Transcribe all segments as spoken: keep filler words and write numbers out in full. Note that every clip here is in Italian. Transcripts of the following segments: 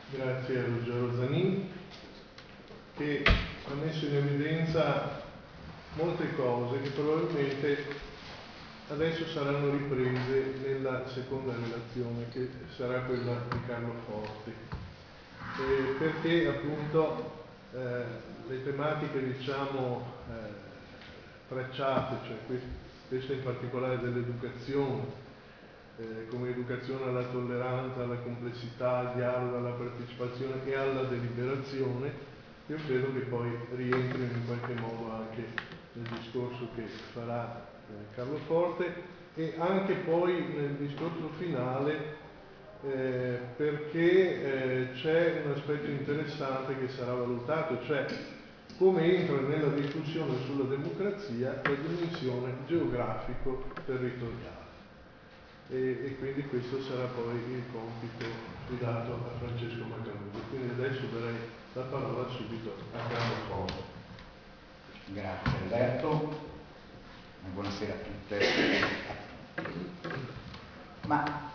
Grazie a Ruggero Zanin, che ha messo in evidenza molte cose che probabilmente adesso saranno riprese nella seconda relazione, che sarà quella di Carlo Forti, eh, perché appunto eh, le tematiche, diciamo, eh, tracciate, cioè questa in particolare dell'educazione, eh, come educazione alla tolleranza, alla complessità, al dialogo, alla partecipazione e alla deliberazione, io credo che poi rientrino in qualche modo anche nel discorso che farà eh, Carlo Forte, e anche poi nel discorso finale, eh, perché eh, c'è un aspetto interessante che sarà valutato, cioè come entra nella discussione sulla democrazia la dimensione geografico-territoriale. E, e quindi questo sarà poi il compito affidato a Francesco Macaluso. Quindi adesso darei la parola subito a Carlo Forte. Grazie Alberto, buonasera a tutte. Ma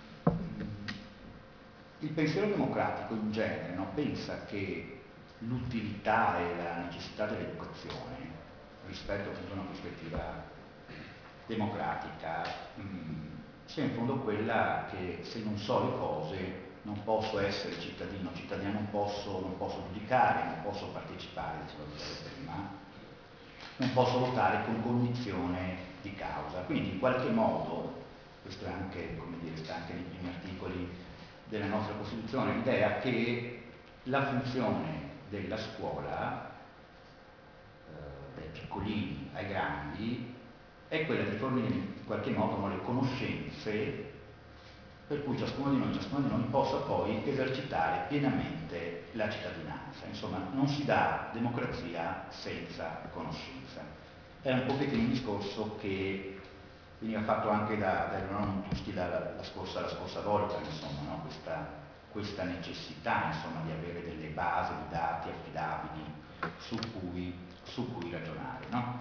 il pensiero democratico in genere, no, pensa che l'utilità e la necessità dell'educazione rispetto appunto a una prospettiva democratica mh, sia in fondo quella che se non so le cose non posso essere cittadino, cittadino non posso, non posso giudicare, non posso partecipare, dicevo prima, non posso votare con cognizione di causa. Quindi in qualche modo, questo è anche, come dire, sta anche nei primi articoli della nostra Costituzione, l'idea che la funzione della scuola, eh, dai piccolini ai grandi, è quella di fornire in qualche modo no, le conoscenze per cui ciascuno di noi, ciascuno di noi possa poi esercitare pienamente la cittadinanza. Insomma, non si dà democrazia senza conoscenza. È un pochettino un discorso che veniva fatto anche da, da Ernano Tuschi la, la, scorsa, la scorsa volta, insomma, no? questa, questa necessità insomma, di avere delle basi di dati affidabili su cui, su cui ragionare. No?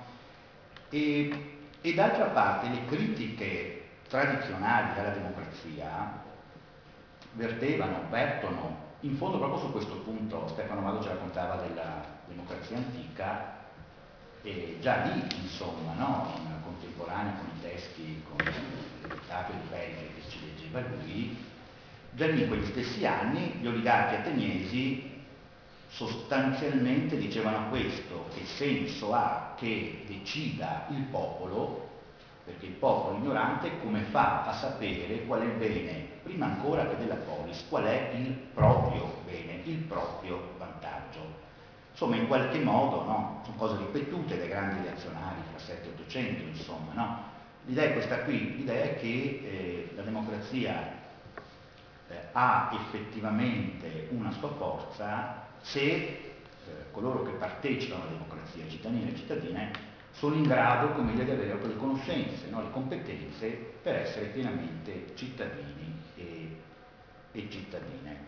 E, e d'altra parte le critiche tradizionali della democrazia vertevano, vertono in fondo proprio su questo punto. Stefano Mago ci raccontava della democrazia antica e già lì insomma no, in contemporanea con i testi, con il dettato di Pericles che ci leggeva lui, già lì in quegli stessi anni gli oligarchi ateniesi sostanzialmente dicevano questo: che senso ha che decida il popolo, perché il popolo ignorante come fa a sapere qual è il bene, prima ancora che della polis, qual è il proprio bene, il proprio vantaggio. Insomma, in qualche modo, no? Sono cose ripetute dai grandi reazionari fra sette e ottocento, insomma, no? L'idea è questa qui, l'idea è che eh, la democrazia eh, ha effettivamente una sua forza se eh, coloro che partecipano alla democrazia, cittadini e cittadine, sono in grado, come dire, di avere le conoscenze, no? Le competenze per essere pienamente cittadini e, e cittadine.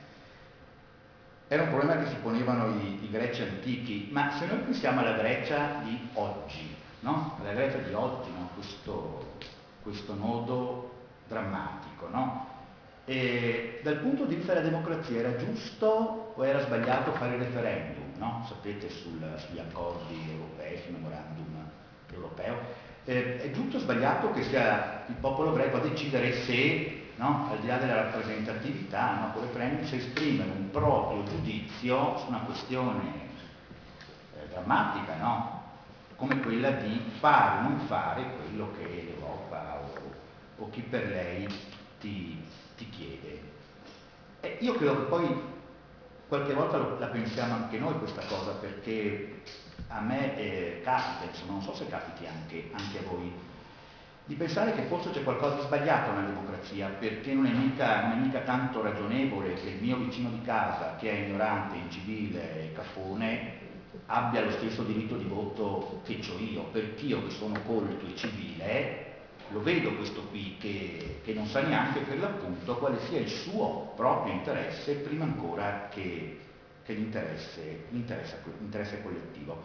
Era un problema che si ponevano i, i greci antichi, ma se noi pensiamo alla Grecia di oggi, no? Alla Grecia di oggi, no? questo, questo nodo drammatico, no? E dal punto di vista della democrazia era giusto o era sbagliato fare il referendum, no? Sapete, sul, sugli accordi europei, sul memorandum europeo. Eh, è giusto o sbagliato che sia il popolo greco a decidere se, no? Al di là della rappresentatività, no? Con il referendum si esprimere un proprio giudizio su una questione eh, drammatica, no? Come quella di fare o non fare quello che l'Europa o, o chi per lei ti, ti chiede. E io credo che poi qualche volta lo, la pensiamo anche noi questa cosa, perché a me eh, capita, insomma, non so se capiti anche, anche a voi, di pensare che forse c'è qualcosa di sbagliato nella democrazia, perché non è, mica, non è mica tanto ragionevole che il mio vicino di casa, che è ignorante, incivile e cafone, abbia lo stesso diritto di voto che ho io, perché io che sono colto e civile lo vedo questo qui che, che non sa neanche per l'appunto quale sia il suo proprio interesse prima ancora che, che l'interesse, l'interesse, l'interesse collettivo.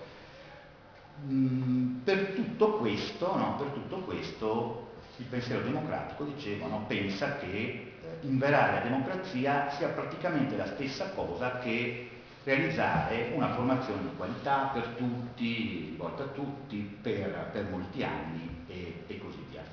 Mm, per tutto questo, no, per tutto questo il pensiero democratico, dicevo, no, pensa che eh, inverare la democrazia sia praticamente la stessa cosa che realizzare una formazione di qualità per tutti, rivolta a tutti, per, per molti anni e, e così via.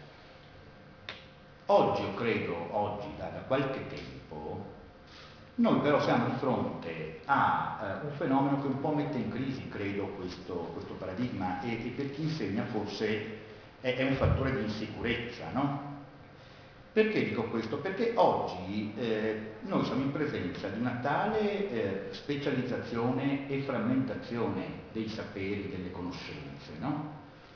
Oggi, io credo, oggi, da, da qualche tempo, noi però siamo di fronte a eh, un fenomeno che un po' mette in crisi, credo, questo, questo paradigma e, e per chi insegna forse è, è un fattore di insicurezza, no? Perché dico questo? Perché oggi eh, noi siamo in presenza di una tale eh, specializzazione e frammentazione dei saperi, delle conoscenze, no?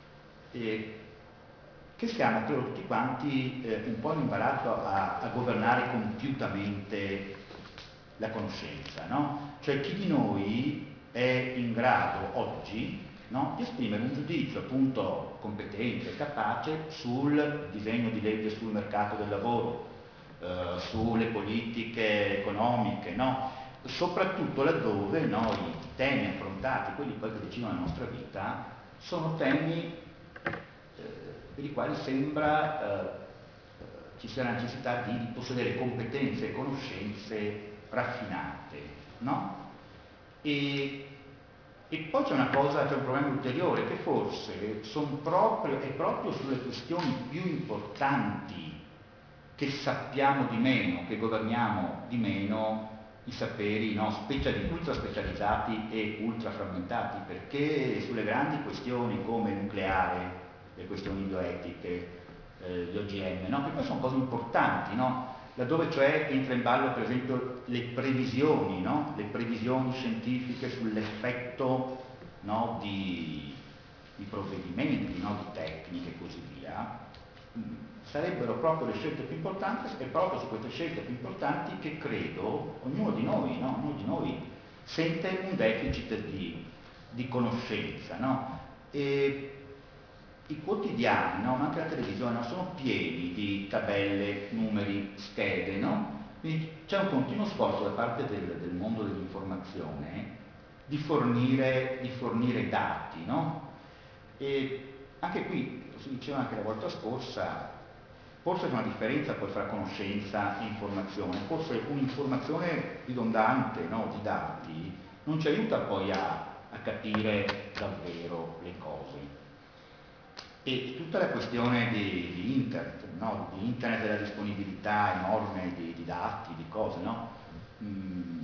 E che siamo, credo, tutti quanti eh, un po' in imbarazzo a, a governare compiutamente la conoscenza, no? Cioè chi di noi è in grado oggi, no, di esprimere un giudizio appunto competente, capace sul disegno di legge sul mercato del lavoro, eh, sulle politiche economiche, no? Soprattutto laddove no, i temi affrontati, quelli poi che decidono la nostra vita, sono temi eh, per i quali sembra eh, ci sia la necessità di, di possedere competenze e conoscenze raffinate, no? E, e poi c'è una cosa, c'è un problema ulteriore, che forse son proprio, è proprio sulle questioni più importanti che sappiamo di meno, che governiamo di meno i saperi no, speciali, ultra specializzati e ultra frammentati, perché sulle grandi questioni come il nucleare, le questioni bioetiche, eh, gli O G M, no, che poi sono cose importanti, no? Laddove cioè entra in ballo per esempio le previsioni, no? Le previsioni scientifiche sull'effetto no? di, di provvedimenti, no? Di tecniche e così via, sarebbero proprio le scelte più importanti e proprio su queste scelte più importanti che credo ognuno di noi, no? Ognuno di noi sente un deficit di, di conoscenza, no? E i quotidiani, no? Ma anche la televisione, no? Sono pieni di tabelle, numeri, schede, no? Quindi c'è un continuo sforzo da parte del, del mondo dell'informazione di fornire, di fornire dati, no? E anche qui, lo si diceva anche la volta scorsa, forse c'è una differenza poi fra conoscenza e informazione, forse un'informazione ridondante no? Di dati non ci aiuta poi a, a capire davvero le cose. E tutta la questione di, di internet, no? Di internet e della disponibilità enorme di, di dati, di cose, no? Mm,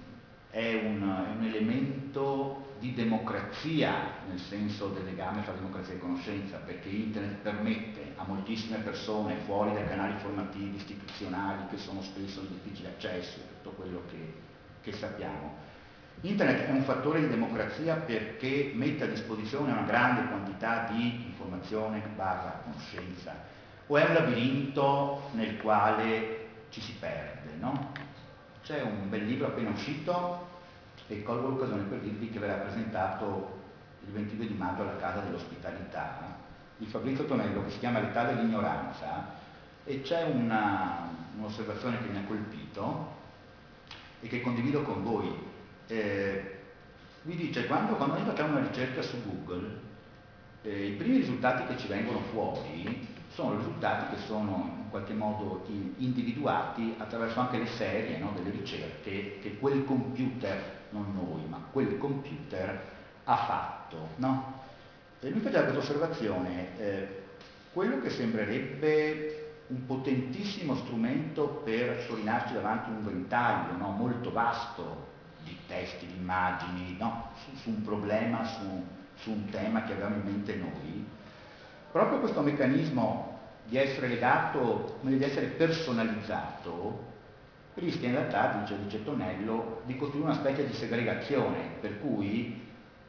è, un, è un elemento di democrazia, nel senso del legame fra democrazia e conoscenza, perché internet permette a moltissime persone fuori dai canali formativi istituzionali che sono spesso di difficile accesso, tutto quello che, che sappiamo. Internet è un fattore di democrazia perché mette a disposizione una grande quantità di informazione barra conoscenza, o è un labirinto nel quale ci si perde, no? C'è un bel libro appena uscito e colgo l'occasione per dirvi che verrà presentato il ventidue di maggio alla Casa dell'Ospitalità di Fabrizio Tonello, che si chiama L'età dell'ignoranza, e c'è un'osservazione che mi ha colpito e che condivido con voi. Eh, vi dice, quando, quando noi facciamo una ricerca su Google, eh, i primi risultati che ci vengono fuori sono risultati che sono in qualche modo individuati attraverso anche le serie no, delle ricerche che quel computer, non noi, ma quel computer ha fatto. No? E lui faceva questa osservazione, eh, quello che sembrerebbe un potentissimo strumento per sciorinarci davanti un ventaglio no, molto vasto di testi, di immagini, no? su, su un problema, su, su un tema che avevamo in mente noi, proprio questo meccanismo di essere legato, di essere personalizzato, rischia in realtà, dice, dice Tonello, di costruire una specie di segregazione, per cui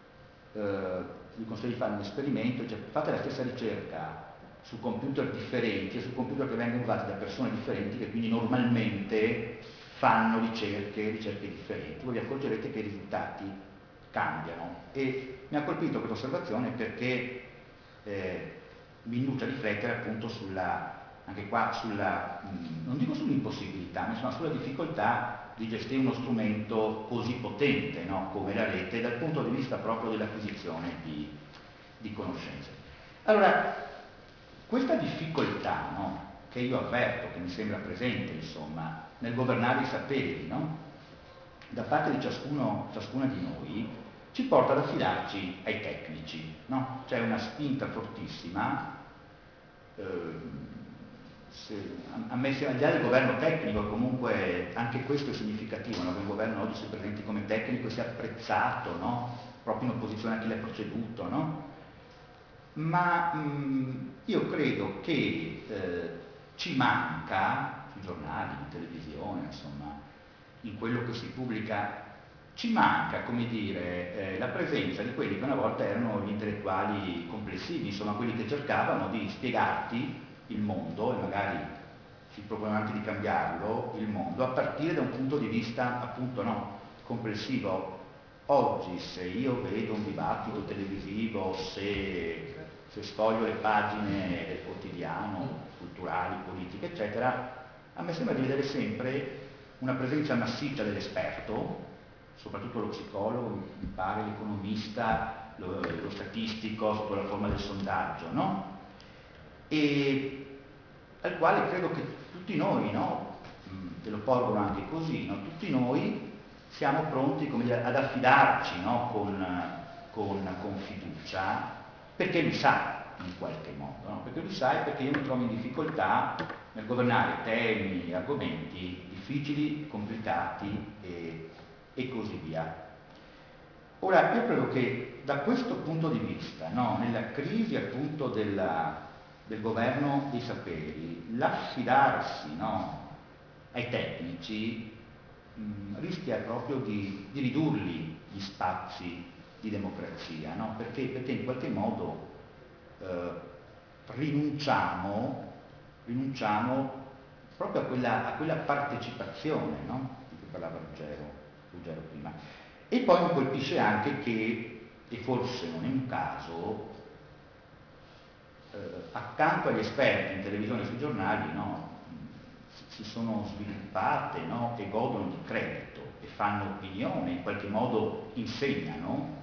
eh, vi consiglio di fare un esperimento, cioè fate la stessa ricerca su computer differenti e su computer che vengono usati da persone differenti che quindi normalmente fanno ricerche, ricerche differenti, voi vi accorgerete che i risultati cambiano. E mi ha colpito questa osservazione perché eh, mi induce a riflettere appunto sulla, anche qua sulla, mh, non dico sull'impossibilità, ma insomma sulla difficoltà di gestire uno strumento così potente no? Come la rete dal punto di vista proprio dell'acquisizione di, di conoscenze. Allora, questa difficoltà no? che io avverto, che mi sembra presente, insomma, nel governare i saperi, no? Da parte di ciascuno, ciascuna di noi, ci porta ad affidarci ai tecnici, no? C'è una spinta fortissima, eh, se, a, a me sembra, al di là del governo tecnico, comunque anche questo è significativo, no? Che un governo oggi si presenti come tecnico e sia apprezzato, no? Proprio in opposizione a chi l'ha preceduto, no? Ma mh, io credo che eh, ci manca, sui giornali, in televisione, insomma, in quello che si pubblica, ci manca, come dire, eh, la presenza di quelli che una volta erano gli intellettuali complessivi, insomma, quelli che cercavano di spiegarti il mondo, e magari si proponevano anche di cambiarlo, il mondo, a partire da un punto di vista, appunto, no, complessivo. Oggi, se io vedo un dibattito televisivo, se, se sfoglio le pagine del quotidiano, culturali, politiche, eccetera, a me sembra di vedere sempre una presenza massiccia dell'esperto, soprattutto lo psicologo, mi pare l'economista, lo, lo statistico, sotto la forma del sondaggio, no? E al quale credo che tutti noi, no? Te lo porgono anche così, no? Tutti noi siamo pronti, come dire, ad affidarci, no? con, con, con fiducia, perché lui sa in qualche modo, no? Perché lui sa e perché io mi trovo in difficoltà nel governare temi e argomenti difficili, complicati e, e così via. Ora, io credo che da questo punto di vista, no? Nella crisi appunto della, del governo dei saperi, l'affidarsi, no? ai tecnici mh, rischia proprio di, di ridurli gli spazi di democrazia, no? Perché, perché in qualche modo eh, rinunciamo, rinunciamo proprio a quella, a quella partecipazione, no? Di cui parlava Ruggero, Ruggero prima. E poi mi colpisce anche che, e forse non è un caso, eh, accanto agli esperti in televisione e sui giornali, no? Si sono sviluppate, no? E godono di credito e fanno opinione, in qualche modo insegnano,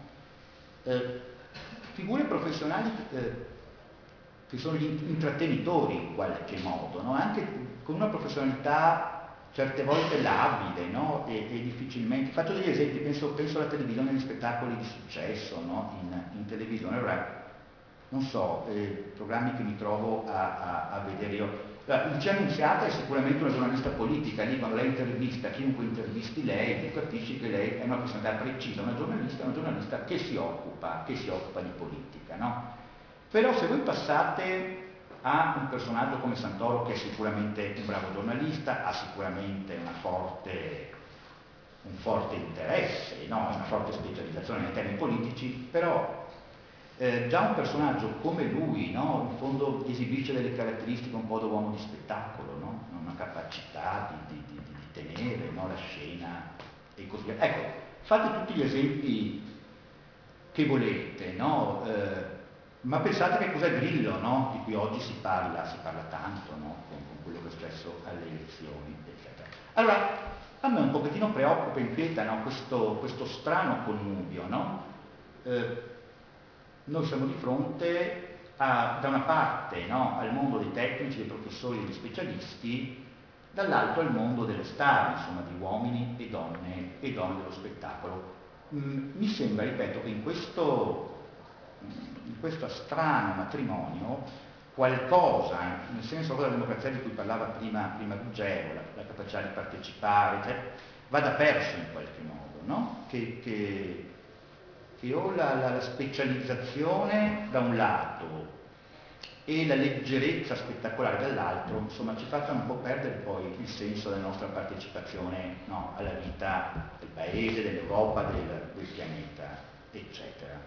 eh, figure professionali eh, che sono gli intrattenitori in qualche modo, no? Anche con una professionalità certe volte labile, no? e, e difficilmente. Faccio degli esempi, penso, penso alla televisione, agli spettacoli di successo, no? in, in televisione. Allora, non so, eh, programmi che mi trovo a, a, a vedere io. Lucia Annunziata è sicuramente una giornalista politica, lì quando lei intervista, chiunque intervisti lei, tu capisci che lei è una personalità precisa, una giornalista, una giornalista che si occupa, che si occupa di politica, no? Però se voi passate a un personaggio come Santoro, che è sicuramente un bravo giornalista, ha sicuramente una forte, un forte interesse, no? Una forte specializzazione nei temi politici, però Eh, già un personaggio come lui, no? In fondo esibisce delle caratteristiche un po' da uomo di spettacolo, no? Una capacità di, di, di, di tenere, no? La scena e così via. Ecco, fate tutti gli esempi che volete, no? Eh, ma pensate che cos'è Grillo, no? Di cui oggi si parla, si parla tanto, no? Con, con quello che è successo alle elezioni, eccetera. Allora, a me un pochettino preoccupa e inquieta, no? questo, questo strano connubio, no? Eh, Noi siamo di fronte a, da una parte, no, al mondo dei tecnici, dei professori, degli specialisti, dall'altro al mondo delle star, insomma, di uomini e donne e donne dello spettacolo. Mm, mi sembra, ripeto, che in questo, in questo strano matrimonio qualcosa, nel senso della democrazia di cui parlava prima, prima Ruggero, la, la capacità di partecipare, cioè, vada perso in qualche modo, no? Che, che che ho la, la, la specializzazione da un lato e la leggerezza spettacolare dall'altro, insomma ci facciano un po' perdere poi il senso della nostra partecipazione, no, alla vita del paese, dell'Europa, del, del pianeta, eccetera.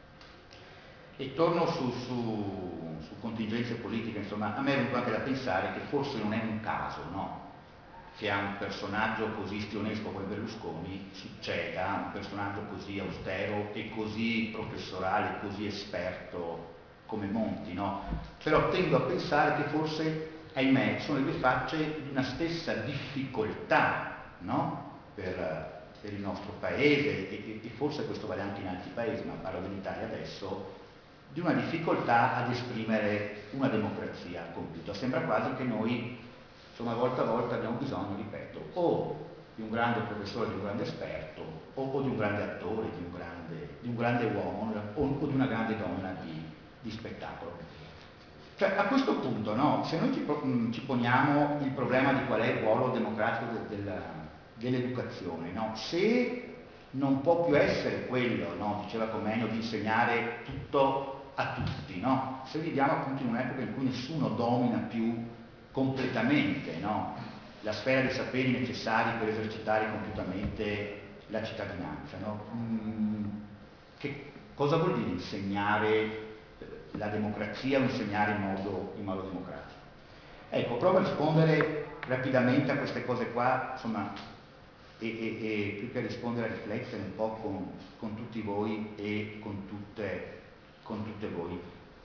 E torno su, su, su contingenze politiche, insomma a me è venuto anche da pensare che forse non è un caso, no? Che a un personaggio così stionesco come Berlusconi succeda un personaggio così austero e così professorale, così esperto come Monti, no? Però tendo a pensare che forse, ahimè, sono le due facce di una stessa difficoltà, no? per, per il nostro paese e, e forse questo vale anche in altri paesi, ma parlo dell'Italia adesso, di una difficoltà ad esprimere una democrazia compiuta. Sembra quasi che noi, insomma, volta a volta abbiamo bisogno, ripeto, o di un grande professore, di un grande esperto, o, o di un grande attore, di un grande, di un grande uomo o, o di una grande donna di, di spettacolo. Cioè, a questo punto, no, se noi ci, ci poniamo il problema di qual è il ruolo democratico de, de, dell'educazione, no? Se non può più essere quello, no, diceva Comenius, di insegnare tutto a tutti, no? Se viviamo appunto in un'epoca in cui nessuno domina più completamente, no, la sfera dei saperi necessari per esercitare compiutamente la cittadinanza, no? Mm, che cosa vuol dire insegnare la democrazia o insegnare in modo, in modo democratico? Ecco, provo a rispondere rapidamente a queste cose qua, insomma, e, e, e più che rispondere a riflettere un po' con, con tutti voi e con tutte, con tutte voi.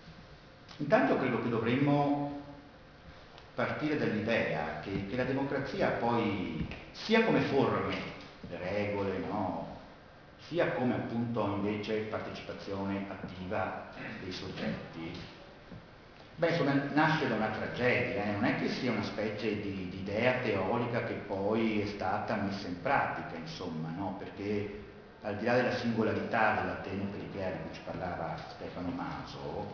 Intanto credo che dovremmo partire dall'idea che, che la democrazia poi, sia come forme, le regole, no, sia come appunto invece partecipazione attiva dei soggetti, beh, insomma, nasce da una tragedia, eh? Non è che sia una specie di, di idea teorica che poi è stata messa in pratica, insomma, no? Perché al di là della singolarità dell'Atene periclea di cui ci parlava Stefano Maso,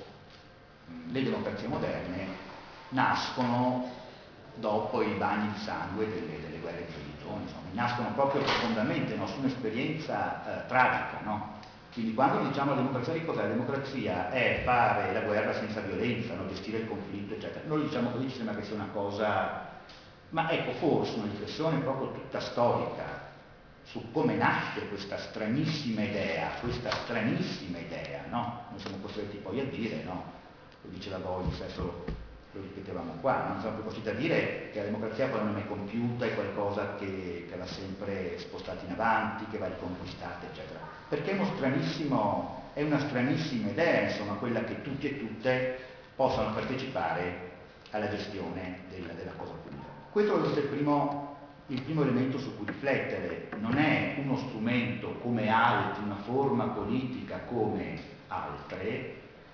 le democrazie moderne nascono dopo i bagni di sangue delle, delle guerre di religione, insomma, nascono proprio profondamente, no, su un'esperienza eh, tragica, no? Quindi quando diciamo la democrazia, di cos'è? La democrazia è fare la guerra senza violenza, no? Gestire il conflitto, eccetera. Noi diciamo così, ci sembra che sia una cosa, ma ecco, forse una riflessione proprio tutta storica su come nasce questa stranissima idea, questa stranissima idea, no? Noi siamo costretti poi a dire, no? Lo diceva Boyce, adesso lo ripetevamo qua, non siamo più costretti a dire che la democrazia poi non è mai compiuta, è qualcosa che, che va sempre spostata in avanti, che va riconquistata, eccetera. Perché è, uno stranissimo, è una stranissima idea, insomma, quella che tutti e tutte possano partecipare alla gestione della, della cosa pubblica. Questo è il primo, il primo elemento su cui riflettere. Non è uno strumento come altri, una forma politica come altre,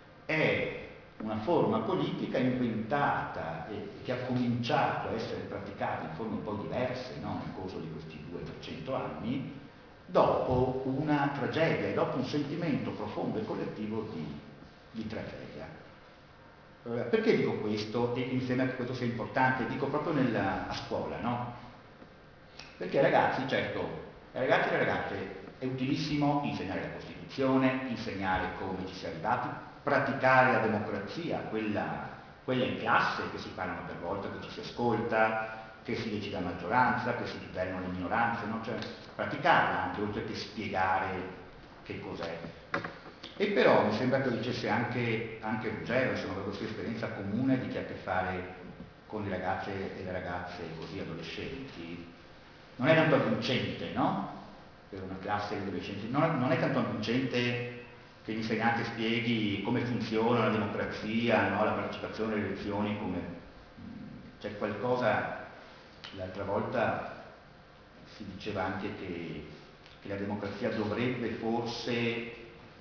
è una forma politica inventata e che ha cominciato a essere praticata in forme un po' diverse, no? Nel corso di questi duecento anni, dopo una tragedia e dopo un sentimento profondo e collettivo di, di tragedia. Perché dico questo? E mi sembra che questo sia importante, dico proprio nella, a scuola, no? Perché ai ragazzi, certo, ai ragazzi e alle ragazze è utilissimo insegnare la Costituzione, insegnare come ci si è arrivati, praticare la democrazia, quella, quella in classe, che si parlano per volta, che ci si ascolta, che si decide a maggioranza, che si tutelano le minoranze, no? Cioè praticarla anche, oltre che spiegare che cos'è. E però mi sembra che lo dicesse anche, anche Ruggero, insomma, per questa esperienza comune di chi ha a che fare con le ragazze e le ragazze così adolescenti, non è tanto avvincente, no? Per una classe di adolescenti, non, non è tanto avvincente che l'insegnante spieghi come funziona la democrazia, no? La partecipazione alle elezioni, come c'è qualcosa. L'altra volta si diceva anche che, che la democrazia dovrebbe forse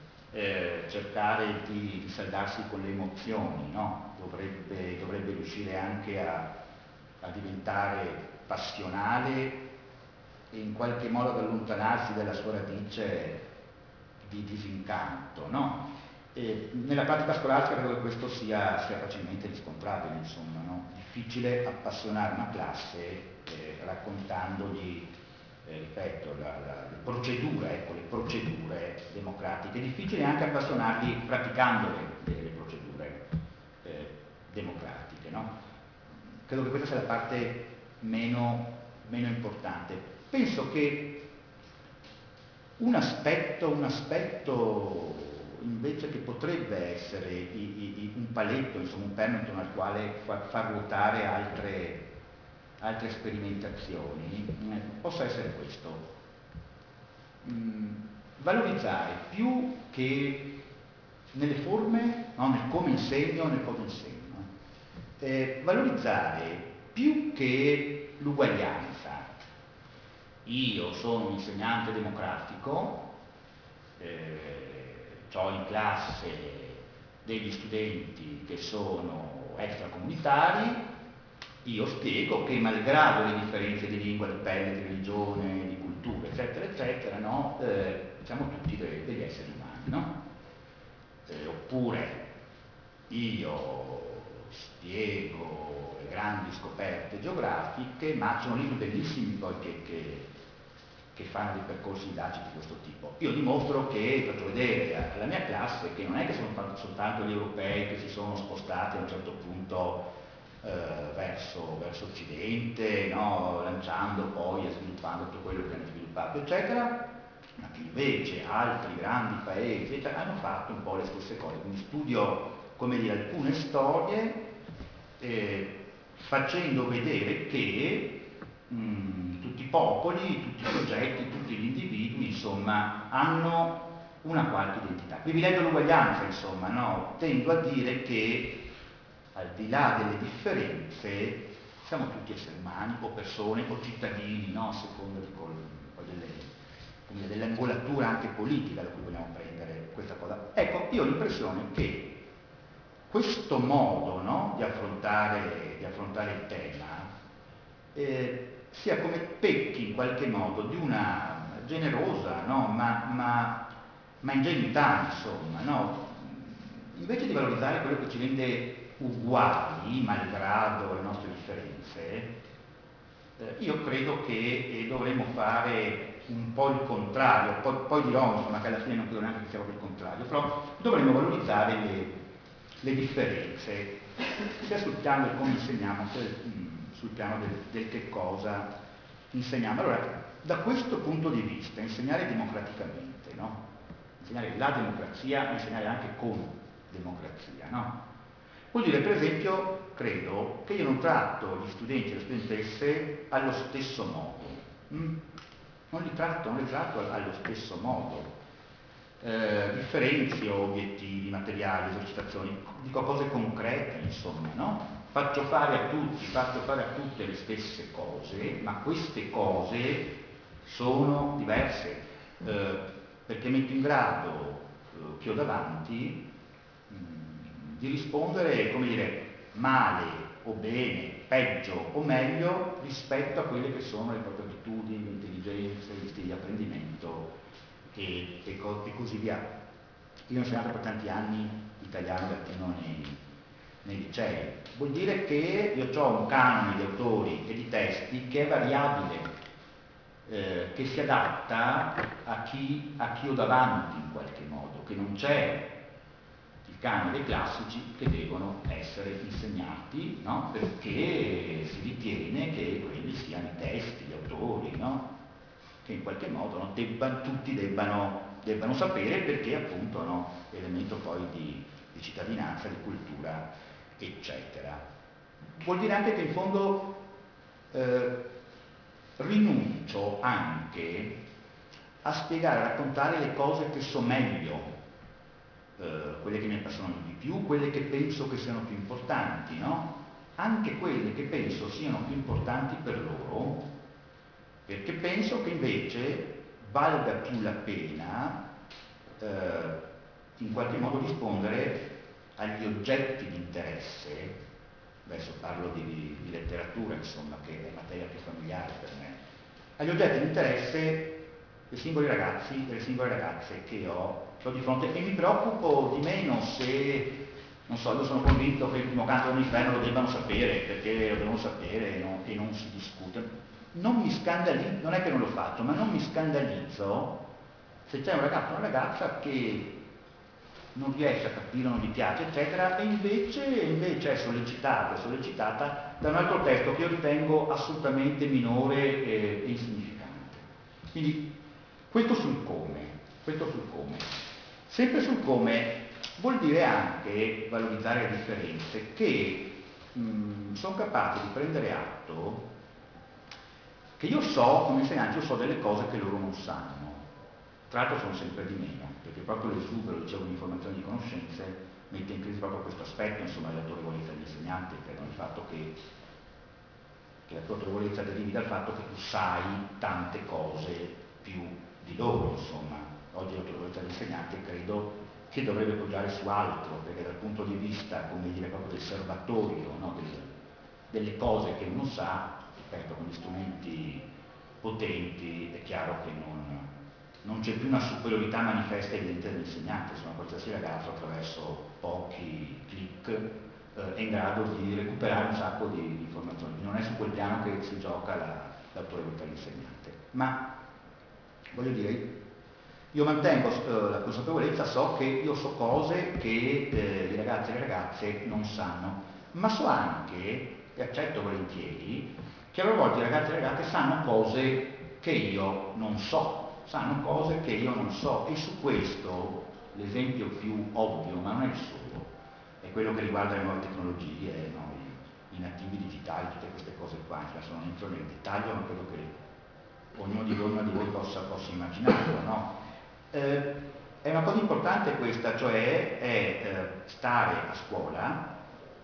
eh, cercare di, di saldarsi con le emozioni, no? Dovrebbe, dovrebbe riuscire anche a, a diventare passionale e in qualche modo ad allontanarsi dalla sua radice di disincanto, no? E nella pratica scolastica credo che questo sia, sia facilmente riscontrabile, insomma, no? Difficile appassionare una classe eh, raccontandogli, eh, ripeto, la, la, le procedure, ecco, le procedure democratiche. È difficile anche appassionarli praticando le, le procedure eh, democratiche, no? Credo che questa sia la parte meno, meno importante. Penso che un aspetto, un aspetto invece che potrebbe essere i, i, un paletto, insomma un perno intorno al quale far, far ruotare altre, altre sperimentazioni, eh, possa essere questo. Mm, valorizzare più che nelle forme, no, nel come insegno, nel cosa insegno, eh, valorizzare più che l'uguaglianza. Io sono un insegnante democratico, eh, ho in classe degli studenti che sono extracomunitari, io spiego che malgrado le differenze di lingua, di pelle, di religione, di cultura, eccetera, eccetera, no? eh, siamo tutti de- degli esseri umani, no? Eh, oppure io spiego le grandi scoperte geografiche, ma ci sono libri bellissimi poi che, che, che fanno dei percorsi didattici di questo tipo. Io dimostro che, faccio vedere alla mia classe che non è che sono soltanto gli europei che si sono spostati a un certo punto eh, verso, verso occidente, no? Lanciando poi e sviluppando tutto quello che hanno sviluppato, eccetera, ma che invece altri grandi paesi eccetera, hanno fatto un po' le stesse cose. Quindi studio, come dire, alcune storie eh, facendo vedere che mh, tutti i popoli, tutti i soggetti, tutti gli individui, insomma, hanno una qualche identità. Privilegio l'uguaglianza, insomma, no? Tendo a dire che al di là delle differenze siamo tutti esseri umani o persone o cittadini, no? A seconda di col, delle, dell'angolatura anche politica da cui vogliamo prendere questa cosa. Ecco, io ho l'impressione che questo modo, no, di, affrontare, di affrontare il tema eh, sia come pecchi in qualche modo di una generosa, no, ma, ma, ma ingenuità, insomma, no? Invece di valorizzare quello che ci rende uguali, malgrado le nostre differenze, eh, io credo che eh, dovremmo fare un po' il contrario, poi, poi dirò insomma che alla fine non credo neanche che sia proprio il contrario, però dovremmo valorizzare le, le differenze, sia sul piano del come insegniamo, sia sul piano del, del che cosa insegniamo. Allora, da questo punto di vista, insegnare democraticamente, no? Insegnare la democrazia, insegnare anche con democrazia, no? Vuol dire, per esempio, credo che io non tratto gli studenti e le studentesse allo stesso modo. Mm? Non li tratto, non li tratto allo stesso modo. Eh, differenzio obiettivi, materiali, esercitazioni, dico cose concrete, insomma, no? Faccio fare a tutti, faccio fare a tutte le stesse cose, ma queste cose sono diverse, eh, perché metto in grado eh, chi ho davanti di rispondere, come dire, male o bene, peggio o meglio rispetto a quelle che sono le proprie abitudini, le intelligenze, gli stili di apprendimento e, e, co- e così via. Io ho insegnato per tanti anni italiano e latino nei, nei licei. Vuol dire che io ho un canone di autori e di testi che è variabile, eh, che si adatta a chi, a chi ho davanti in qualche modo, che non c'è canoni dei classici che devono essere insegnati, no? Perché si ritiene che quelli siano i testi, gli autori, no? Che in qualche modo no? Debban, tutti debbano, debbano sapere, perché appunto no? Elemento poi di, di cittadinanza, di cultura, eccetera. Vuol dire anche che in fondo eh, rinuncio anche a spiegare, a raccontare le cose che so meglio, Uh, quelle che mi appassionano di più, quelle che penso che siano più importanti, no? Anche quelle che penso siano più importanti per loro, perché penso che invece valga più la pena uh, in qualche modo rispondere agli oggetti di interesse. Adesso parlo di, di letteratura, insomma, che è materia più familiare per me, agli oggetti di interesse dei singoli ragazzi e delle singole ragazze che ho di fronte, e mi preoccupo di meno se, non so, io sono convinto che il primo canto dell'inferno lo debbano sapere, perché lo devono sapere e non, e non si discute. Non mi scandalizzo, non è che non lo faccio, ma non mi scandalizzo se c'è un ragazzo o una ragazza che non riesce a capire, non gli piace, eccetera, e invece, invece è sollecitato, è sollecitata da un altro testo che io ritengo assolutamente minore e, e insignificante. Quindi questo sul come, questo sul come. Sempre sul come vuol dire anche valorizzare le differenze, che mh, sono capace di prendere atto che io so, come insegnante, io so delle cose che loro non sanno. Tra l'altro sono sempre di meno, perché proprio l'esubero, dicevo, di informazioni e di conoscenze mette in crisi proprio questo aspetto, insomma, dell'autorevolezza dell'insegnante, credo, il fatto che, che la tua autorevolezza derivi dal fatto che tu sai tante cose più di loro, insomma. Oggi l'autorevolezza dell'insegnante, credo, che dovrebbe poggiare su altro, perché dal punto di vista, come dire, proprio del serbatoio, no? del, delle cose che uno sa, ripeto, con gli strumenti potenti, è chiaro che non, non c'è più una superiorità manifesta e evidente dell'insegnante, insomma qualsiasi ragazzo attraverso pochi click eh, è in grado di recuperare un sacco di, di informazioni, non è su quel piano che si gioca la, l'autorità dell'insegnante. Ma voglio dire, io mantengo eh, la consapevolezza, so che io so cose che eh, i ragazzi e le ragazze non sanno, ma so anche, e accetto volentieri, che a volte i ragazzi e le ragazze sanno cose che io non so, sanno cose che io non so, e su questo l'esempio più ovvio, ma non è il solo, è quello che riguarda le nuove tecnologie, no? I, i nativi digitali, tutte queste cose qua. Adesso non entro nel dettaglio, ma credo che ognuno di voi, di voi possa, possa immaginarlo, no? Eh, è una cosa importante questa, cioè è eh, stare a scuola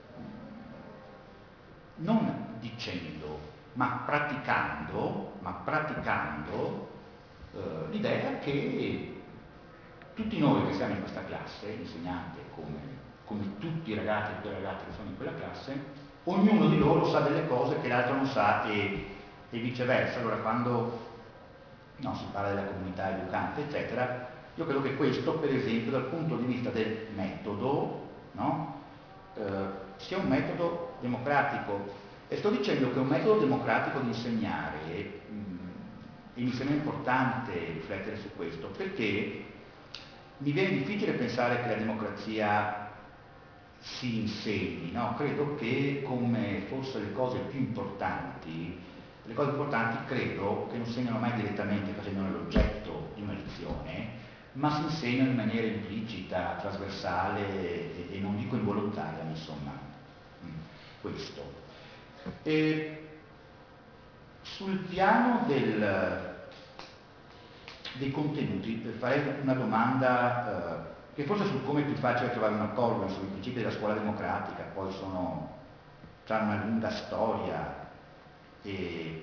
non dicendo, ma praticando, ma praticando eh, l'idea che tutti noi che siamo in questa classe, l'insegnante come, come tutti i ragazzi e tutte le ragazze che sono in quella classe, ognuno di loro sa delle cose che l'altro non sa e, e viceversa. Allora quando no, si parla della comunità educante, eccetera, io credo che questo, per esempio, dal punto di vista del metodo, no, eh, sia un metodo democratico. E sto dicendo che è un metodo democratico di insegnare, mh, e mi sembra importante riflettere su questo, perché mi viene difficile pensare che la democrazia si insegni, no? Credo che come forse le cose più importanti, le cose importanti credo che non segnano mai direttamente facendone l'oggetto di una lezione, ma si insegnano in maniera implicita, trasversale e, e non dico involontaria, insomma, questo. E sul piano del, dei contenuti, per fare una domanda eh, che forse sul come è più facile trovare un accordo sui principi della scuola democratica, poi sono, hanno una lunga storia e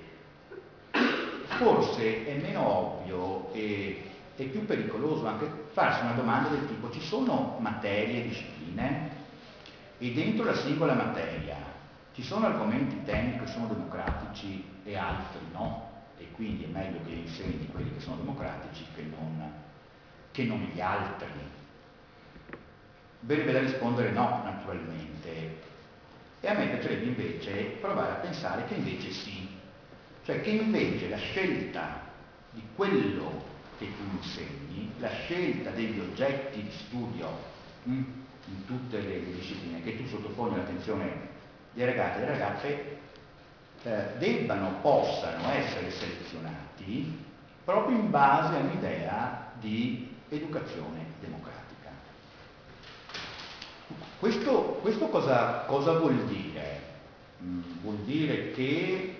forse è meno ovvio e, e più pericoloso anche farsi una domanda del tipo: ci sono materie e discipline e dentro la singola materia ci sono argomenti, temi che sono democratici e altri no, e quindi è meglio che insegni quelli che sono democratici che non, che non gli altri. Verrebbe da rispondere no, naturalmente, e a me piacerebbe invece provare a pensare che invece sì, cioè che invece la scelta di quello che tu insegni, la scelta degli oggetti di studio mh, in tutte le discipline che tu sottoponi all'attenzione dei ragazzi e delle ragazze eh, debbano, possano essere selezionati proprio in base a un'idea di educazione democratica. Questo, questo cosa, cosa vuol dire? Mm, vuol dire che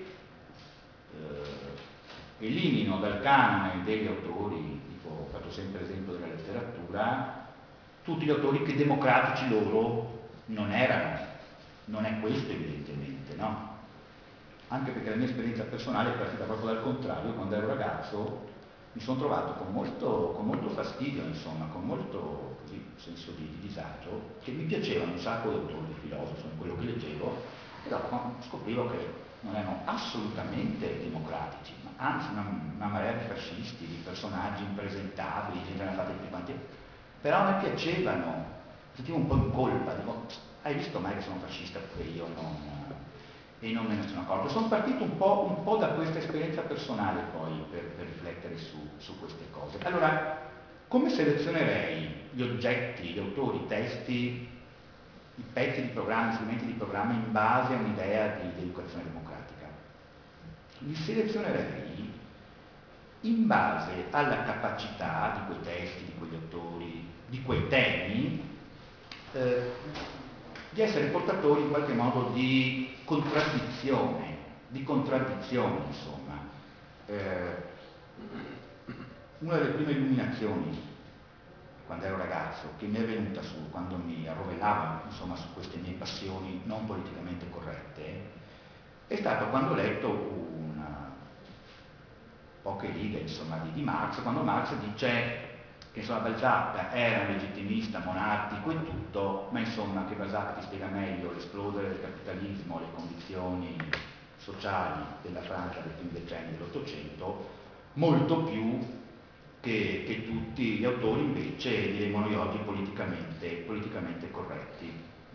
eh, elimino dal canone degli autori, tipo, ho fatto sempre l'esempio della letteratura, tutti gli autori che democratici loro non erano. Non è questo evidentemente, no? Anche perché la mia esperienza personale è partita proprio dal contrario. Quando ero ragazzo mi sono trovato con molto, con molto fastidio, insomma, con molto così, senso di, di disagio, che mi piacevano un sacco di autori, di filosofi, insomma, quello che leggevo, e dopo scoprivo che non erano assolutamente democratici, ma anzi una, una marea di fascisti, di personaggi impresentabili, gente ne ha fatte tutti quanti, però a me piacevano, sentivo un po' in colpa, dico, hai visto mai che sono fascista perché io non... e non me ne sono accorto. Sono partito un po', un po' da questa esperienza personale poi per, per riflettere su, su queste cose. Allora, come selezionerei gli oggetti, gli autori, i testi, i pezzi di programma, gli strumenti di programma in base a un'idea di, di educazione democratica? Li selezionerei in base alla capacità di quei testi, di quegli autori, di quei temi, eh, di essere portatori in qualche modo di contraddizione, di contraddizione insomma. Eh, una delle prime illuminazioni quando ero ragazzo che mi è venuta su, quando mi arrovellavo insomma su queste mie passioni non politicamente corrette, è stato quando ho letto una, poche righe insomma di, di Marx, quando Marx dice che insomma Balzac era un legittimista monarchico e tutto, ma insomma che Balzac ti spiega meglio l'esplodere del capitalismo, le condizioni sociali della Francia del primo decennio dell'Ottocento, molto più che, che tutti gli autori invece diremmo noi oggi politicamente, politicamente corretti.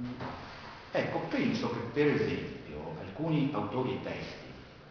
Ecco, penso che per esempio alcuni autori e testi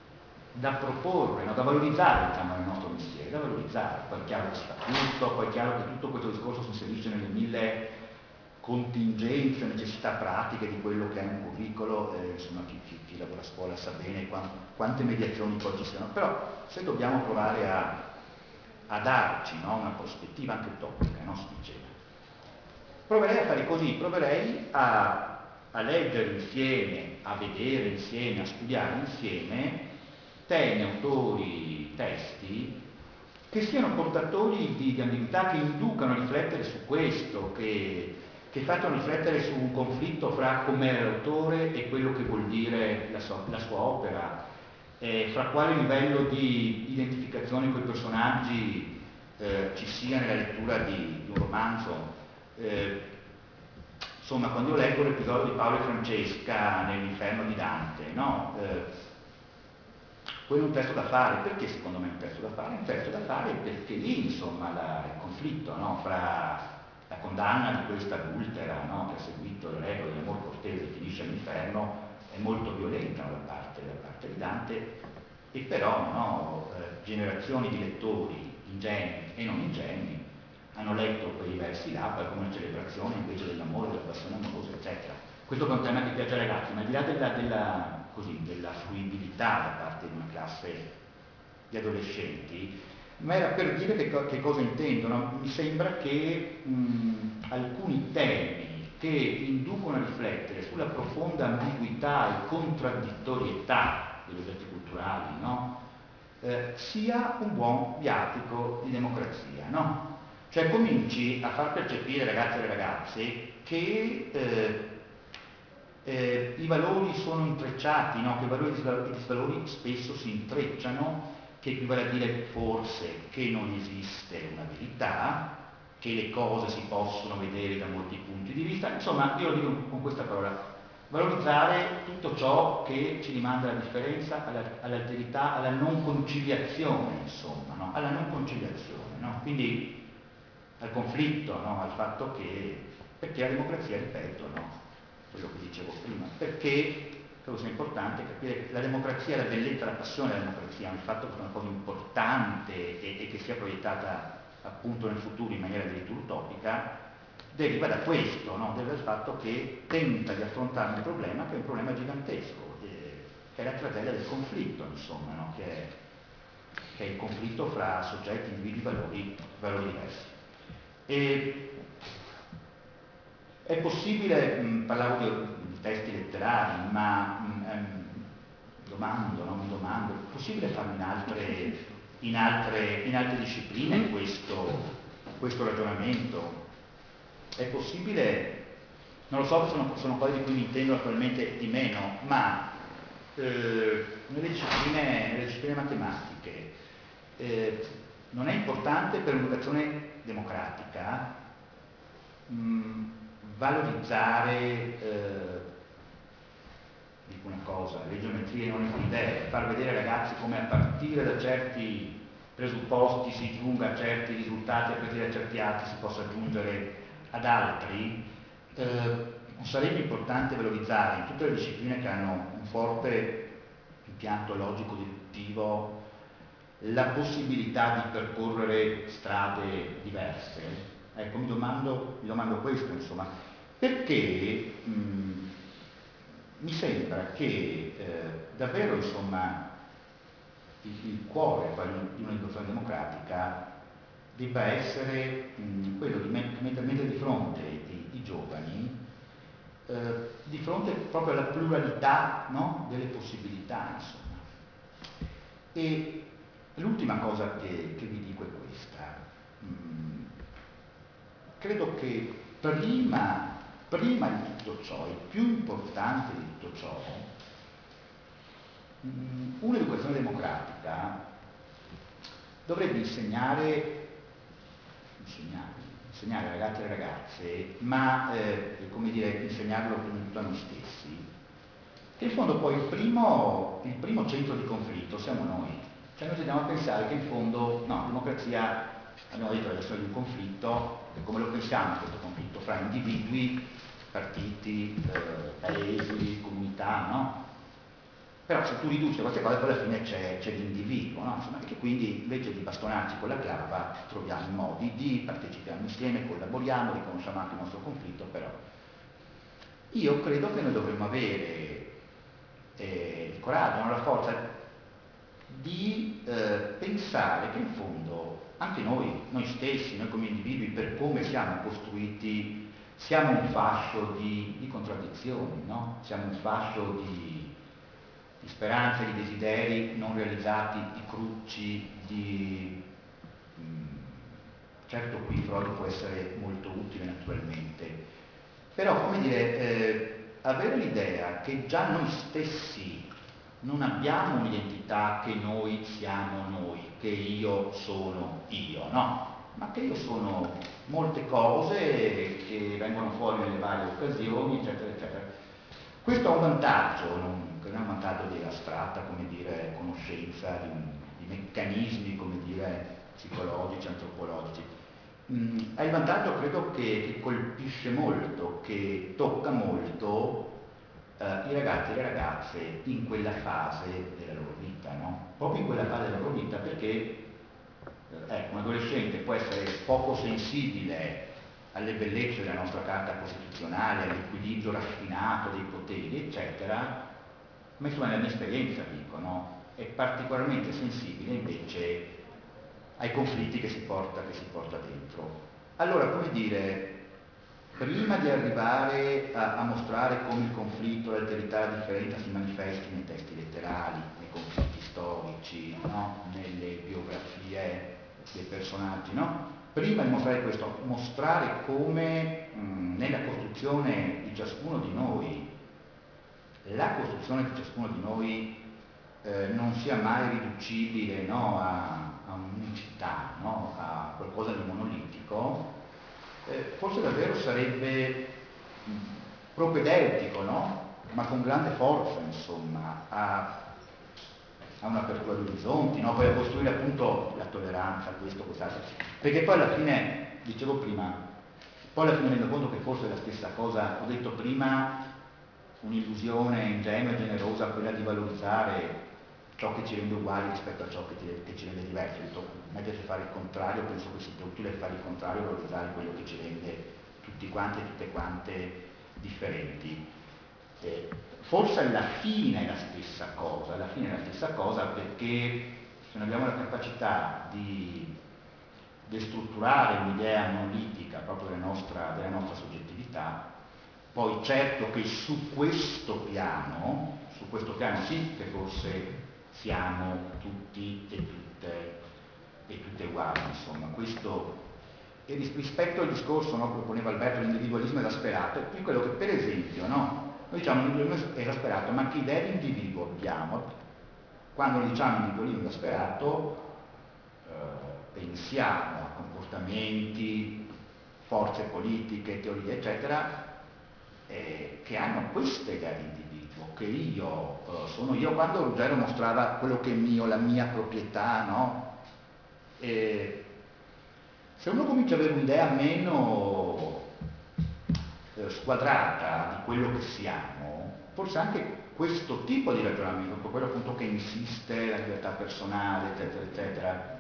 da proporre, no, da valorizzare diciamo, nel nostro mestiere, da valorizzare, poi è chiaro che si fa tutto, poi è chiaro che tutto questo discorso si inserisce nelle mille contingenze, necessità pratiche di quello che è un curricolo, eh, insomma chi, chi, chi lavora a scuola sa bene quante, quante mediazioni poi ci siano, però se dobbiamo provare a, a darci no, una prospettiva anche topica, no, si diceva, proverei a fare così, proverei a, a leggere insieme, a vedere insieme, a studiare insieme temi, autori, testi che siano portatori di, di ambiguità, che inducano a riflettere su questo, che, che facciano riflettere su un conflitto fra com'era l'autore e quello che vuol dire la sua, la sua opera, eh, fra quale livello di identificazione con i personaggi eh, ci sia nella lettura di, di un romanzo. Eh, insomma, quando io leggo l'episodio di Paolo e Francesca nell'Inferno di Dante, no? Eh, quello è un testo da fare. Perché secondo me è un testo da fare? È un testo da fare perché lì insomma la, il conflitto no? Fra la condanna di questa adultera no? che ha seguito le regole dell'amor cortese e finisce all'inferno è molto violenta no? da, parte, da parte di Dante, e però no? eh, generazioni di lettori ingenui e non ingenui hanno letto quei versi là poi come una celebrazione invece dell'amore, della passione amorosa eccetera. Questo è un tema che piace ai ragazzi, ma al di là della, della così, della fruibilità da parte di una classe di adolescenti, ma era per dire che, che cosa intendono. Mi sembra che mh, alcuni temi che inducono a riflettere sulla profonda ambiguità e contraddittorietà degli oggetti culturali, no? eh, sia un buon viatico di democrazia, no? Cioè cominci a far percepire ai ragazzi e alle ragazze che eh, Eh, i valori sono intrecciati, no? Che i valori e i disvalori spesso si intrecciano, che equivale a dire forse che non esiste una verità, che le cose si possono vedere da molti punti di vista, insomma io lo dico con questa parola, valorizzare tutto ciò che ci rimanda alla differenza, alla, all'alterità, alla non conciliazione, insomma, no? Alla non conciliazione, no? Quindi al conflitto, no? Al fatto che, perché la democrazia, ripeto, no? Quello che dicevo prima, perché credo sia importante capire che la democrazia, la bellezza, la passione della democrazia, il fatto che sia una cosa importante e, e che sia proiettata appunto nel futuro in maniera addirittura utopica, deriva da questo, no? Deriva dal fatto che tenta di affrontare un problema che è un problema gigantesco, eh, che è la tragedia del conflitto, insomma, no? che, è, che è il conflitto fra soggetti, individui, valori, valori diversi. E, è possibile, mh, parlavo di, di testi letterari, ma mh, ehm, domando, no? mi domando, è possibile farlo in altre, in altre, in altre discipline questo, questo ragionamento? È possibile, non lo so, sono, sono cose di cui mi intendo naturalmente di meno, ma eh, nelle, discipline, nelle discipline matematiche eh, non è importante per un'educazione democratica mh, valorizzare, eh, dico una cosa, le geometrie non euclidee, far vedere ai ragazzi come a partire da certi presupposti si giunga a certi risultati, a partire da certi altri si possa giungere ad altri, eh, non sarebbe importante valorizzare in tutte le discipline che hanno un forte impianto logico-deduttivo la possibilità di percorrere strade diverse? Ecco, mi domando, mi domando questo, insomma, perché mh, mi sembra che eh, davvero, insomma, il, il cuore di un'educazione democratica debba essere mh, quello di mettere di fronte i, i giovani eh, di fronte proprio alla pluralità, no? Delle possibilità, insomma. E l'ultima cosa che, che vi dico è questa. Mm, credo che prima, prima di tutto ciò, e più importante di tutto ciò, mm, un'educazione democratica dovrebbe insegnare insegnare, insegnare ai ragazzi e alle ragazze, ma eh, come dire, insegnarlo prima di tutto a noi stessi, che in fondo poi il primo, il primo centro di conflitto siamo noi. Cioè noi tendiamo a pensare che in fondo, no, democrazia, abbiamo detto, è la storia di un conflitto, e come lo pensiamo questo conflitto fra individui, partiti, eh, paesi, comunità, no? Però se tu riduci queste cose poi alla fine c'è, c'è l'individuo, no? Insomma, che quindi invece di bastonarci con la clava troviamo i modi di partecipiamo insieme, collaboriamo, riconosciamo anche il nostro conflitto, però io credo che noi dovremmo avere eh, il coraggio, no? La forza di eh, pensare che in fondo anche noi, noi stessi, noi come individui, per come siamo costruiti, siamo un fascio di, di contraddizioni, no? Siamo un fascio di, di speranze, di desideri non realizzati, di crucci, di... Mh, certo qui Freud può essere molto utile naturalmente, però come dire, eh, avere l'idea che già noi stessi non abbiamo un'identità che noi siamo noi, che io sono io, no? Ma che io sono molte cose che vengono fuori nelle varie occasioni, eccetera, eccetera. Questo ha un vantaggio, non, che non è un vantaggio di astratta, come dire, conoscenza di, di meccanismi, come dire, psicologici, antropologici. Mm, ha il vantaggio, credo, che, che colpisce molto, che tocca molto Uh, i ragazzi e le ragazze in quella fase della loro vita, no? Proprio in quella fase della loro vita, perché uh, ecco, un adolescente può essere poco sensibile alle bellezze della nostra carta costituzionale, all'equilibrio raffinato dei poteri, eccetera, ma insomma nella mia esperienza dico, no? È particolarmente sensibile invece ai conflitti che si porta, che si porta dentro. Allora, come dire, prima di arrivare a, a mostrare come il conflitto, l'alterità, la differenza si manifesti nei testi letterali, nei conflitti storici, no? Nelle biografie dei personaggi, no? Prima di mostrare questo, mostrare come mh, nella costruzione di ciascuno di noi, la costruzione di ciascuno di noi eh, non sia mai riducibile, no? a, a un'unicità, no? A qualcosa di monolitico, Eh, forse davvero sarebbe mh, propedeutico, no? Ma con grande forza, insomma, a, a un'apertura di orizzonti, no? Poi a costruire appunto la tolleranza, questo, quest'altro. Perché poi alla fine, dicevo prima, poi alla fine mi rendo conto che forse è la stessa cosa, ho detto prima, un'illusione ingenua e generosa, quella di valorizzare ciò che ci rende uguali rispetto a ciò che, ti, che ci rende diversi. Ho detto, metterci a fare il contrario, penso che sia utile fare il contrario, valorizzare quello che ci rende tutti quanti e tutte quante differenti. Eh, forse alla fine è la stessa cosa, alla fine è la stessa cosa perché se non abbiamo la capacità di destrutturare un'idea monolitica proprio della nostra, della nostra soggettività, poi certo che su questo piano, su questo piano sì che forse siamo tutti e tutte e tutte uguali, insomma, questo e rispetto al discorso, no, che proponeva Alberto, l'individualismo esasperato, è qui quello che per esempio, no, noi diciamo l'individualismo esasperato, ma che idea di individuo abbiamo? Quando noi diciamo individualismo esasperato eh, pensiamo a comportamenti, forze politiche, teorie, eccetera, eh, che hanno questa idea di individuo, che io eh, sono io. Quando Ruggero mostrava quello che è mio, la mia proprietà, no? E se uno comincia ad avere un'idea meno eh, squadrata di quello che siamo, forse anche questo tipo di ragionamento, quello appunto che insiste la libertà personale, eccetera, eccetera,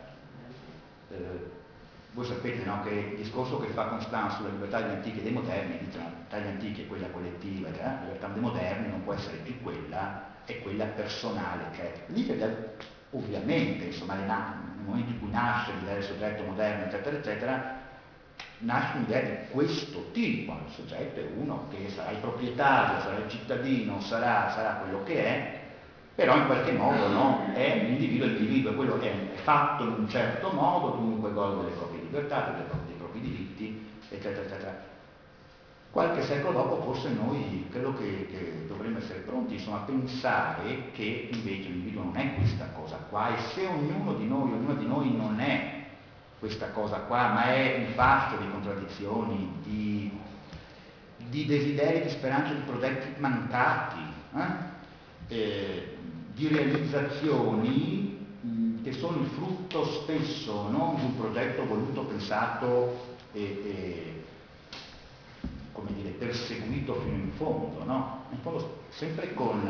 eh, voi sapete, no, che il discorso che fa Constance sulla libertà degli antichi e dei moderni, dice la libertà degli antichi è quella collettiva, eh? La libertà dei moderni non può essere più quella, è quella personale, eccetera. Lì ovviamente, insomma, nel momento in cui nasce l'idea del soggetto moderno, eccetera, eccetera, nasce un'idea di questo tipo. Il soggetto è uno che sarà il proprietario, sarà il cittadino, sarà, sarà quello che è, però in qualche modo, no, è l'individuo, l'individuo, quello è fatto in un certo modo, dunque gode delle proprie libertà, delle proprie, dei propri diritti, eccetera, eccetera. Qualche secolo dopo forse noi credo che, che dovremmo essere pronti, insomma, a pensare che invece l'individuo non è questa cosa qua, e se ognuno di noi, ognuna di noi non è questa cosa qua, ma è un fascio di contraddizioni, di, di desideri, di speranze, di progetti mancati, eh? Eh, di realizzazioni mh, che sono il frutto spesso non di un progetto voluto, pensato e, e come dire, perseguito fino in fondo, no? In fondo sempre con,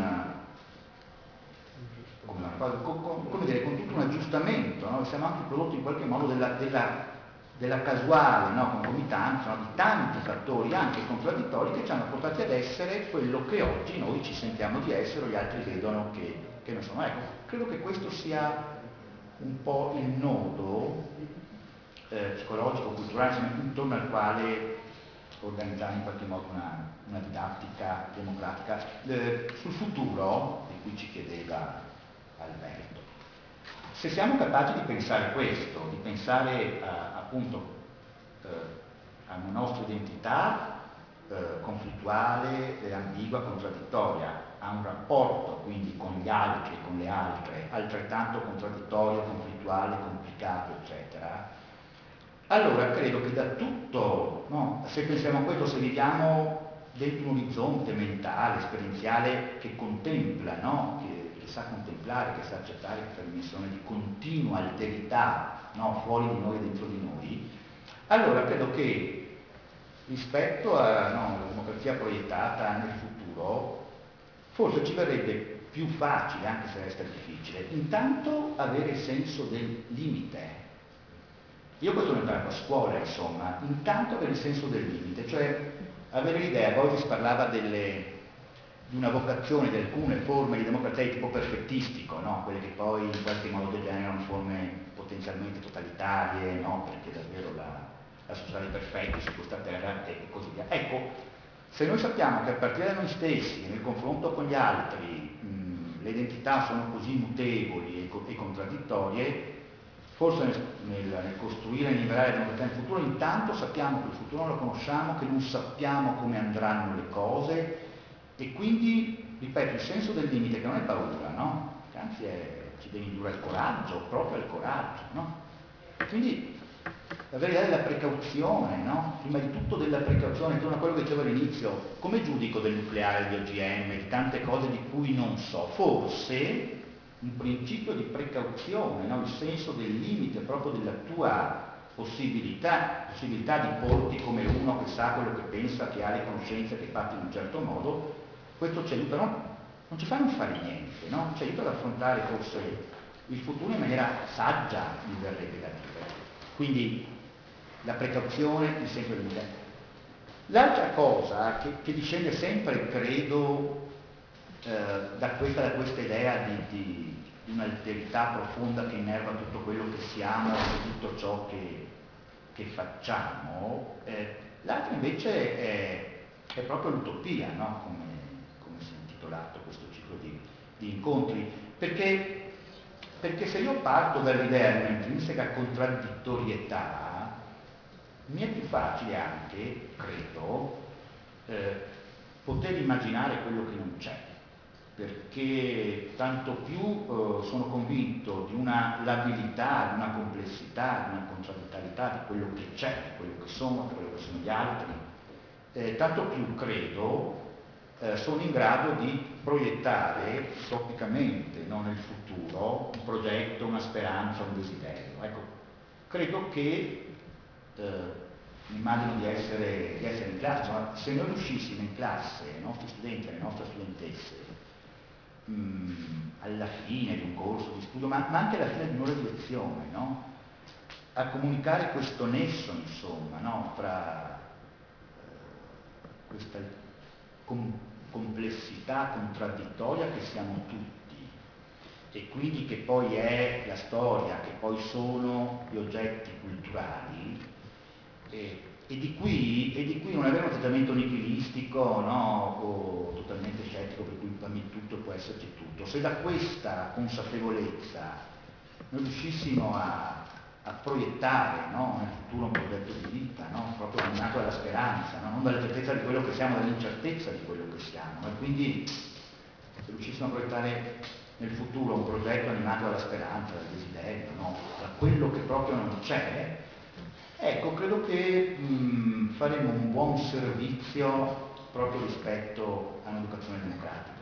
con, una, con, con, come dire, con tutto un aggiustamento, no? Siamo anche prodotti in qualche modo della, della, della casuale, no? Concomitanza, no? Di tanti fattori anche contraddittori che ci hanno portati ad essere quello che oggi noi ci sentiamo di essere o gli altri vedono che, che non sono. Ecco, credo che questo sia un po' il nodo eh, psicologico, culturale, intorno al quale organizzare in qualche modo una, una didattica democratica eh, sul futuro di cui ci chiedeva Alberto. Se siamo capaci di pensare questo, di pensare a, appunto eh, a una nostra identità eh, conflittuale, eh, ambigua, contraddittoria, a un rapporto quindi con gli altri e con le altre altrettanto contraddittorio, conflittuale, complicato, eccetera, allora credo che da tutto, no? Se pensiamo a questo, se viviamo dentro un orizzonte mentale, esperienziale che contempla, no? che, che sa contemplare, che sa accettare questa dimensione di continua alterità, no? Fuori di noi e dentro di noi, allora credo che rispetto a, no, alla democrazia proiettata nel futuro, forse ci verrebbe più facile, anche se resta difficile, intanto avere il senso del limite. Io questo l'ho imparato a scuola, insomma, intanto avere il senso del limite, cioè avere l'idea, poi si parlava delle, di una vocazione di alcune forme di democrazia di tipo perfettistico, no? Quelle che poi in qualche modo degenerano forme potenzialmente totalitarie, no? Perché davvero la, la società dei perfetti su questa terra e così via. Ecco, se noi sappiamo che a partire da noi stessi, nel confronto con gli altri, mh, le identità sono così mutevoli e, co- e contraddittorie, forse nel, nel, nel costruire e liberare la democrazia nel futuro, intanto sappiamo che il futuro non lo conosciamo, che non sappiamo come andranno le cose e quindi, ripeto, il senso del limite che non è paura, no? Che anzi è, ci deve indurre al coraggio, proprio al coraggio, no? Quindi la verità della precauzione, no? Prima di tutto della precauzione, torno a quello che dicevo all'inizio, come giudico del nucleare, di O G M, di tante cose di cui non so, forse un principio di precauzione, no? Il senso del limite proprio della tua possibilità, possibilità di porti come uno che sa quello che pensa, che ha le conoscenze, che fatti in un certo modo, questo ci aiuta, no? Non ci fa non fare niente, no? Ci aiuta ad affrontare forse il futuro in maniera saggia, mi verrebbe da dire. Quindi la precauzione, il senso del limite. L'altra cosa che, che discende sempre, credo, eh, da questa, da questa idea di, di di un'alterità profonda che innerva tutto quello che siamo e tutto ciò che, che facciamo, eh, l'altro invece è, è proprio l'utopia, no? come, come si è intitolato questo ciclo di, di incontri, perché, perché se io parto dall'idea di un'intrinseca contraddittorietà, mi è più facile anche, credo, eh, poter immaginare quello che non c'è, perché tanto più eh, sono convinto di una labilità, di una complessità, di una contraddittorietà di quello che c'è, di quello che sono, di quello che sono gli altri, eh, tanto più credo eh, sono in grado di proiettare utopicamente, no, nel futuro, un progetto, una speranza, un desiderio. Ecco, credo che eh, immagino di essere, di essere in classe, ma se noi riuscissimo in classe, ai nostri studenti, alle nostre studentesse, alla fine di un corso di studio, ma, ma anche alla fine di un'ora di lezione, no? A comunicare questo nesso, insomma, no? Fra eh, questa com- complessità contraddittoria che siamo tutti e quindi che poi è la storia, che poi sono gli oggetti culturali, e, e, di, qui, e di qui non avere un atteggiamento nichilistico, no? O totalmente scettico per cui per me tutto può esserci tutto. Se da questa consapevolezza noi riuscissimo a, a proiettare, no? Nel futuro un progetto di vita, no? Proprio nato dalla speranza, no? Non dalla certezza di quello che siamo, dall'incertezza di quello che siamo, e quindi se riuscissimo a proiettare nel futuro un progetto animato dalla speranza, dal desiderio, no? Da quello che proprio non c'è, ecco, credo che mh, faremo un buon servizio proprio rispetto a un'educazione democratica.